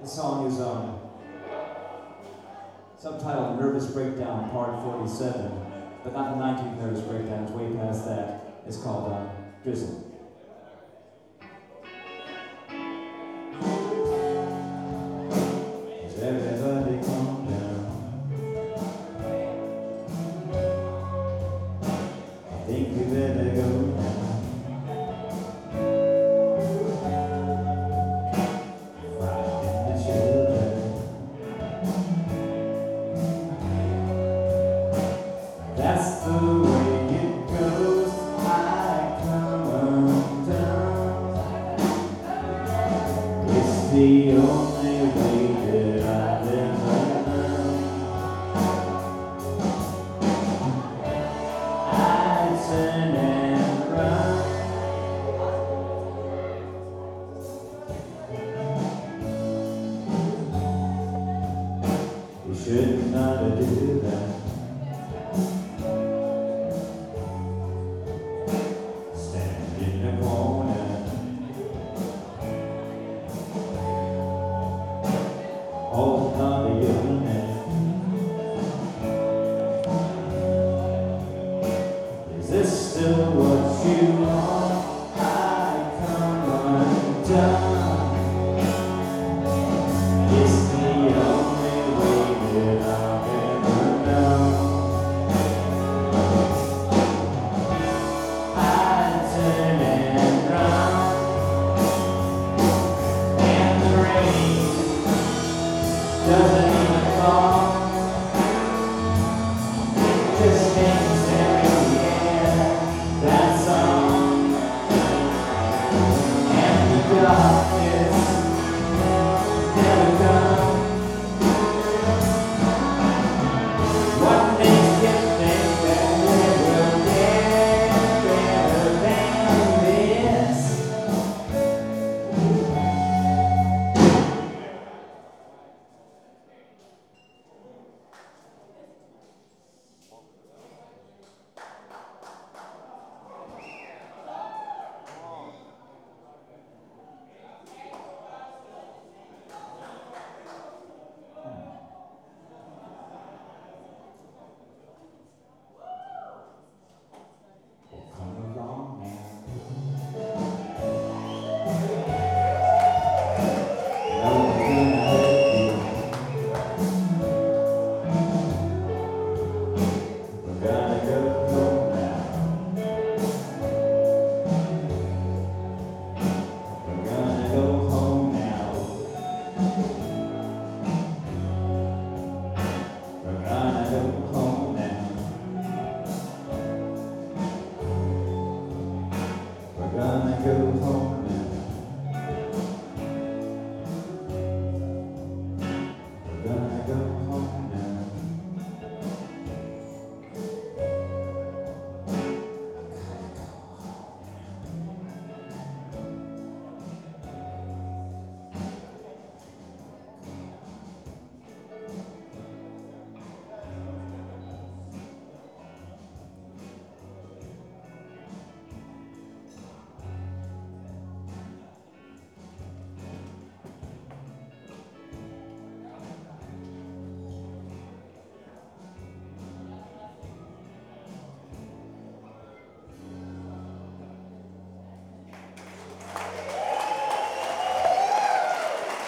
The song is subtitled Nervous Breakdown Part 47, but not the 19th Nervous Breakdown, it's way past that. It's called Drizzle. Has everybody calm down? I think we better go now. That's the way it goes. I come undone. It's the only way that I've ever known. I turn and run. You shouldn't not do that. Oh.